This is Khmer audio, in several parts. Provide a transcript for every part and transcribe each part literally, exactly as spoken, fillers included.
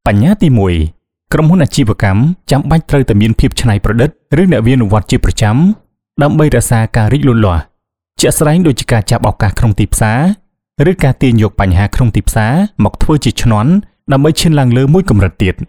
បញ្ញត្តិទីមួយក្រុមហ៊ុនអាជីវកម្មចាំបាច់ត្រូវតែមានភាពច្នៃប្រឌិតឬអ្នកវិនិយោគជាប្រចាំដើម្បីរក្សាការរីកលូតលាស់ជាក់ស្ដែងដូចជាការចាប់ឱកាសក្នុងទីផ្សារឬការទាញយកបញ្ហាក្នុងទីផ្សារមកធ្វើជាឈ្នន់ដើម្បីឈានឡើងលើមួយកម្រិតទៀត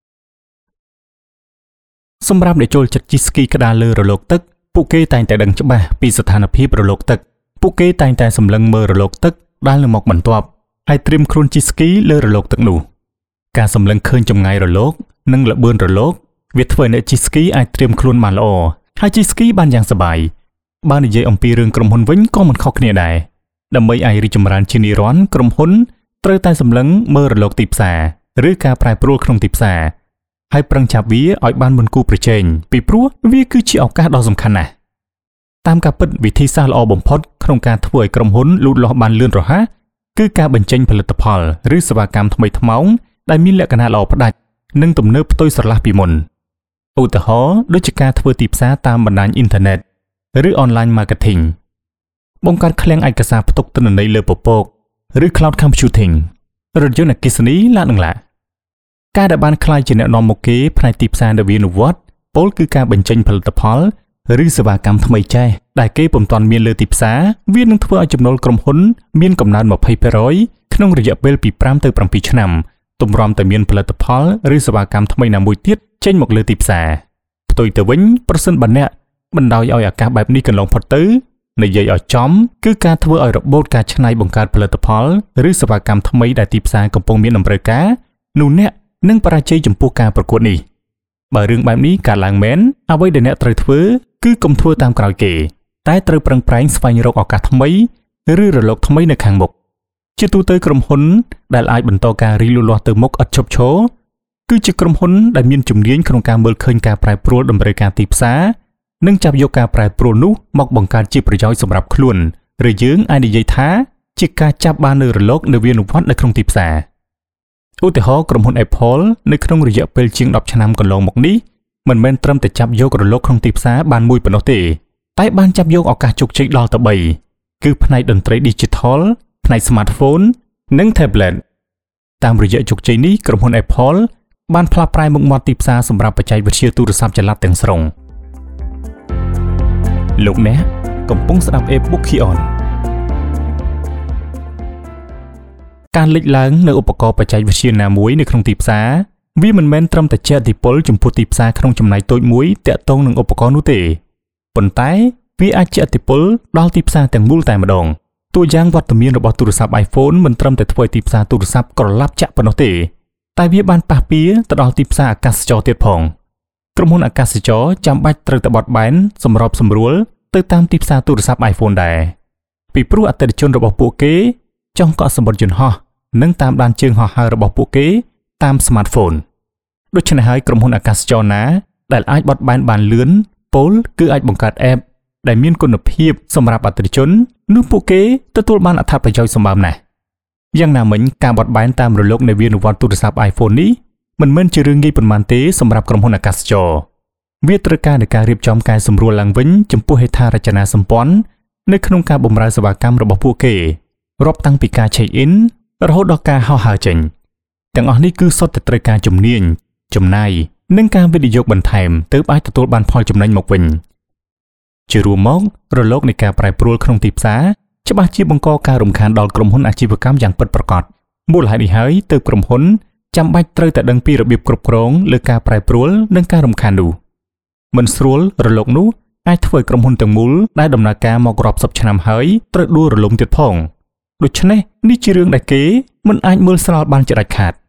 សម្រាប់អ្នកចូលចិត្តជិះស្គីក្ដារលើរលកទឹកពួកគេតែងតែដឹងច្បាស់ពីស្ថានភាពរលកទឹកពួកគេតែងតែសម្លឹងមើលរលកទឹកដែលនៅមកបន្ទាប់ហើយត្រៀមខ្លួនជិះស្គីលើរលកទឹកនោះការសម្លឹងឃើញចម្ងាយរលកនិងល្បឿនរលកវាធ្វើឲ្យអ្នកជិះស្គីអាចត្រៀមខ្លួនបានល្អហើយជិះស្គីបានយ៉ាងសប្បាយបើនិយាយអំពីរឿងក្រុមហ៊ុនវិញក៏មិនខុសគ្នាដែរដើម្បីឲ្យរីកចម្រើនជានិរន្តរ៍ក្រុមហ៊ុនត្រូវតែសម្លឹងមើលរលកទីផ្សារឬការប្រែប្រួលក្នុងទីផ្សារហើយប្រឹងចាប់វាឲ្យបានមុនគូប្រជែងពីព្រោះវាគឺជាឱកាសដ៏សំខាន់ណាស់តាមការពិតវិធីសាស្ត្រល្អបំផុតក្នុងការធ្វើឲ្យក្រុមហ៊ុនលូតលាស់បានលឿនរហ័សគឺការបញ្ចេញផលិតផលឬសេវាកម្មថ្មីថ្មោងដែលមានលក្ខណៈល្អផ្ដាច់និងទំនើបផ្ទុយស្រឡះពីមុនឧទាហរណ៍ដូចជាការធ្វើទីផ្សារតាមបណ្ដាញអ៊ីនធឺណិតឬ online marketing បង្កើតឃ្លាំងឯកសារផ្ទុកទិន្នន័យលើពពកឬ cloud computing រថយន្តអគ្គិសនីឡាននឹងឡាការដែលបានក្លាយជាអ្នកនាំមុខគេផ្នែកទីផ្សារនវានុវត្តន៍ពោលគឺការបញ្ចេញផលិតផលឬសេវាកម្មថ្មីចេះដែលគេពុំទាន់មានលើទីផ្សារវានឹងធ្វើឲ្យចំណូលក្រុមហ៊ុនមានកំណើន ยี่สิบเปอร์เซ็นต์ ក្នុងរយៈពេលពីห้าទៅเจ็ดឆ្នាំទម្រាំតែមានផលិតផលឬសេវាកម្មថ្មីណាមួយទៀតចេញមកលើទីផ្សារផ្ទុយទៅវិញប្រសិនបើអ្នកបណ្ដោយឲ្យឱកាសបែបនេះកន្លងផុតទៅនិយាយឲ្យចំគឺការធ្វើឲ្យរបូតការច្នៃបង្កើតផលិតផលឬសេវាកម្មថ្មីដែលទីផ្សារកំពុងមានតម្រូវការនោះអ្នកនឹងបរាជ័យចំពោះការប្រកួតនេះបើរឿងបែបនេះកើតឡើងមែនអ្វីដែលអ្នកត្រូវធ្វើគឺកុំធ្វើតាមក្រោយគេតែត្រូវប្រឹងប្រែងស្វែងរកឱកាសថ្មីឬរលកថ្មីនៅខាងមុខជាទូទៅក្រុមហ៊ុនដែលអាចបន្តការរីកលូតលាស់ទៅមុខឥតឈប់ឈរគឺជាក្រុមហ៊ុនដែលមានជំនាញក្នុងការមើលឃើញការប្រែប្រួលតម្រូវការទីផ្សារនិងចាប់យកការប្រែប្រួលនោះមកបង្កើតជាប្រយោជន៍សម្រាប់ខ្លួនឬយើងអាចនិយាយថាជាការចាប់បាននូវរលកនវានុវត្តន៍នៅក្នុងទីផ្សារឧទាហរណ៍ក្រុមហ៊ុន Apple នៅក្នុងរយៈពេលជាងដប់ឆ្នាំកន្លងមកនេះមិនមែនត្រឹមតែចាប់យករលកក្នុងទីផ្សារបានមួយប៉ុណ្ណោះទេតែបានចាប់យកឱកាសជោគជ័យដល់ទៅបីគឺផ្នែកតន្ត្រី Digital ផ្នែក Smartphone និង Tablet តាមរយៈជោគជ័យនេះក្រុមហ៊ុន Apple បានផ្លាស់ប្រែមុខមាត់ទីផ្សារសម្រាប់បច្ចេកវិទ្យាទូរស័ព្ទចល័តទាំងស្រុងលោកអ្នកកំពុងស្ដាប់ e-book Kion ការលេចឡើងនៅឧបករណ៍បច្ចេកវិទ្យាណាមួយនៅក្នុងទីផ្សារវាមិនមែនត្រឹមតែជះឥទ្ធិពលចំពោះទីផ្សារក្នុងចំណែកតូចមួយទាក់ទងនឹងឧបករណ៍នោះទេប៉ុន្តែវាអាចជះឥទ្ធិពលដល់ទីផ្សារទាំងមូលតែម្ដងតួយ៉ាងវត្តមានរបស់ទូរស័ព្ទ iPhone មិនត្រឹមតែធ្វើឲ្យទីផ្សារទូរស័ព្ទក្រឡាប់ចាក់ប៉ុណ្ណោះទេតែវាបានប៉ះពាល់ទៅដល់ទីផ្សារអាកាសចរណ៍ទៀតផងក្រុមហ៊ុនអាកាសចរណ៍ចាំបាច់ត្រូវតែបត់បែនសម្របសម្រួលទៅតាមទីផ្សារទូរស័ព្ទ iPhone ដែរពីព្រោះអតិថិជនរបស់ពួកគេចង់កក់សំបុត្រយន្តហោះនិងតាមដានជើងហោះហើររបស់ពួកគេតាម smartphone ដូច្នេះហើយក្រុមហ៊ុនអាកាសចរណ៍ណាដែលអាចបត់បែនបានលឿនពោលគឺអាចបង្កើត app ដែលមានគុណភាពសម្រាប់អតិថិជននោះពួកគេទទួលបានអត្ថប្រយោជន៍សម្បើមណាស់យ៉ាងណាមិញការបត់បែនតាមរលកនៃវានុវត្តន៍ទូរស័ព្ទ iPhone នេះមិនមែនជារឿងងាយប៉ុន្មានទេសម្រាប់ក្រុមហ៊ុនអាកាសចរណ៍វាត្រូវការនៃការរៀបចំកែសម្រួលឡើងវិញចំពោះហេដ្ឋារចនាសម្ព័ន្ធនៅក្នុងការបម្រើសេវាកម្មរបស់ពួកគេរាប់តាំងពីការ check in រហូតដល់ការហោះហើរចេញទាំងអស់នេះគឺសុទ្ធតែត្រូវការជំនាញចំណាយនិងការវិនិយោគបន្ថែមទើបអាចទទួលបានផលចំណេញមកវិញជារួមមករលកនៃការប្រែប្រួលក្នុងទីផ្សារច្បាស់ជាបង្កការរំខានដល់ក្រុមហ៊ុនអាជីវកម្មយ៉ាងពិតប្រាកដមូលហេតុនេះហើយទើបក្រុមហ៊ុនចាំបាច់ត្រូវតែដឹងពីរបៀបគ្រប់គ្រងលើការប្រែប្រួលនិងការរំខាននោះមិនស្រួលរលកនោះអាចធ្វើឲ្យក្រុមហ៊ុនទាំងមូលដែលដំណើរការមករាប់សិបឆ្នាំហើយត្រូវដួលរលំទៀតផងដូច្នេះនេះជារឿងដែលគេមិនអាចមើលស្រាលបានជាដាច់ខាត